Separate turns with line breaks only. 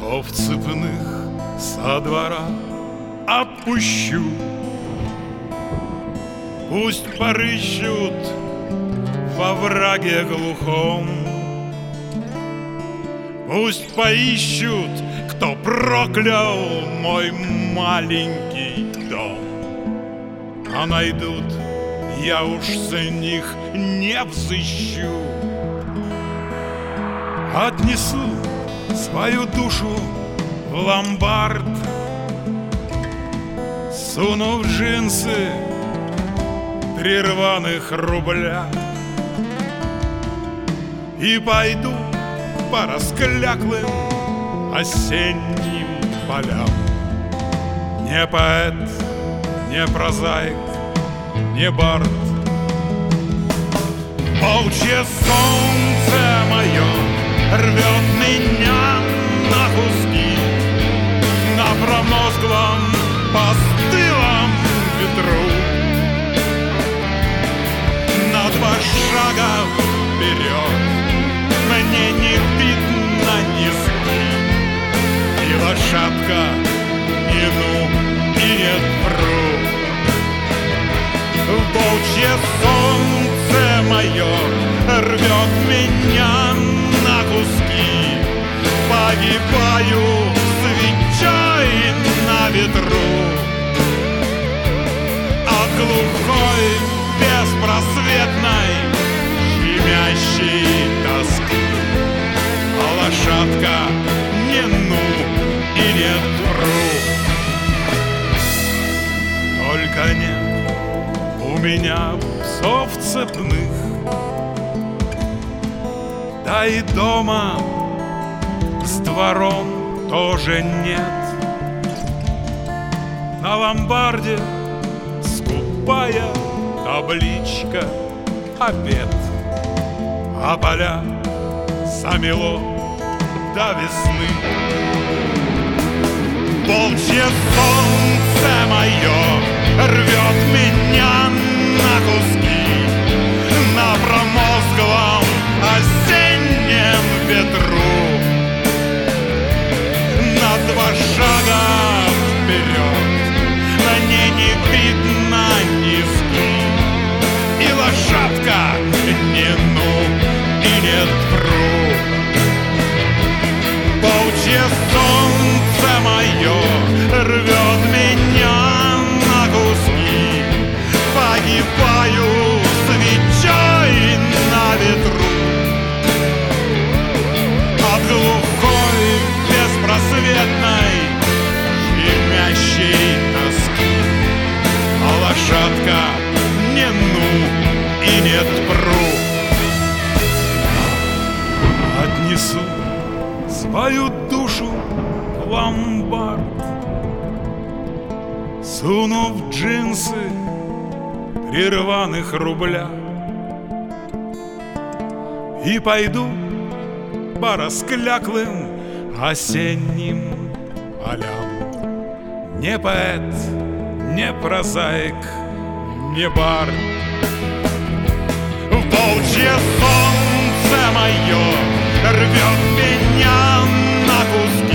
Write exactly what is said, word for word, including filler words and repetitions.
псов цепных со двора отпущу. Пусть порыщут во враге глухом, пусть поищут, кто проклял мой маленький дом. А найдут, я уж за них не взыщу. Отнесу свою душу в ломбард, суну в джинсы три рваных рубля и пойду по раскляклым осенним полям. Не поэт, не прозаик, не бард, волчье солнце мое рвет меня на куски на промозглом постылом ветру. На два шага вперед мне не видно низги, и лошадка не ну и не пру. Волчье солнце мое рвет меня на куски, погибаю свечой на ветру. От глухой, беспросветной, щемящей тоски, а лошадка не ну и не пру. Только нет у меня псов цепных, да и дома с двором тоже нет. На ломбарде скупая табличка «Обед», а поля замело до весны. Волчье солнце мое рвет меня на куски на промозглом осеннем ветру. На два шага вперед мне не видно низги, и лошадка не ну и не пру. Волчье солнце мое рвет меня на куски, погибаю свечой на ветру. От глухой, беспросветной, щемящей тоски, а лошадка не ну и не пру. Отнесу свою душу в ломбард, суну в джинсы три рваных рубля и пойду по раскляклым осенним полям. Не поэт, не прозаик, не бард. Волчье солнце мое рвет меня на куски